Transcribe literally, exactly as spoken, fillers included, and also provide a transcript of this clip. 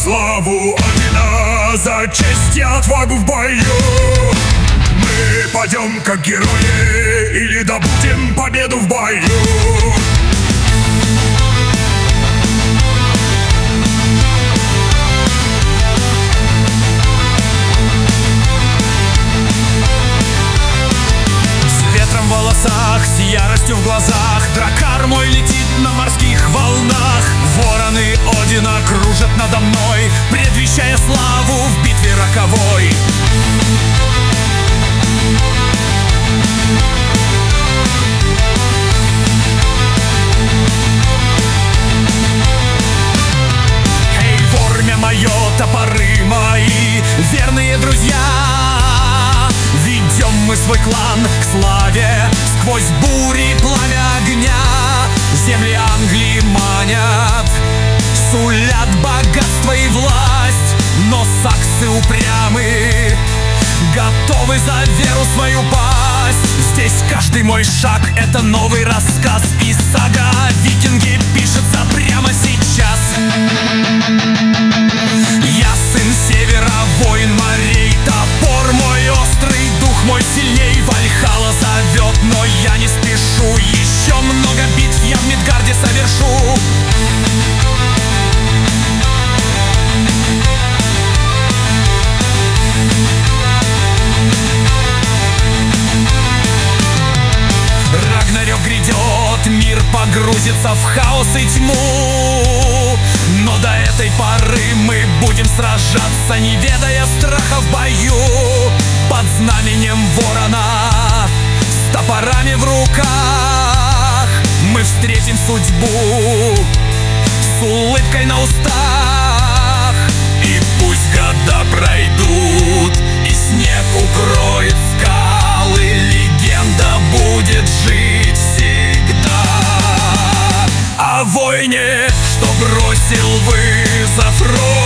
славу Одина, за честь и отвагу в бою. Мы пойдем как герои или добудем победу в бою. В волосах, с яростью в глазах, дракар мой летит на морских волнах. Вороны Одина кружат надо мной, предвещая славу в битве роковой. Эй, вормя мое, топоры мои, верные друзья, ведем мы свой клан к славе сквозь бури и пламя огня. Земли Англии манят, сулят богатство и власть, но саксы упрямы, готовы за веру свою пасть. Здесь каждый мой шаг — это новый рассказ, и сага о викинге пишется прямо сейчас. Я сын севера, воин морей, топор мой острый, дух мой сильней. Вальхалла зовет, но я не спешу, еще много битв я в Мидгарде совершу. Рагнарёк грядет, мир погрузится в хаос и тьму, но до этой поры мы будем сражаться, не ведая страха в бою. Под знаменем ворона, с топорами в руках, мы встретим судьбу с улыбкой на устах. И пусть года пройдут, и снег укроет скалы, легенда будет жить всегда о воине, что бросил вызов Родине.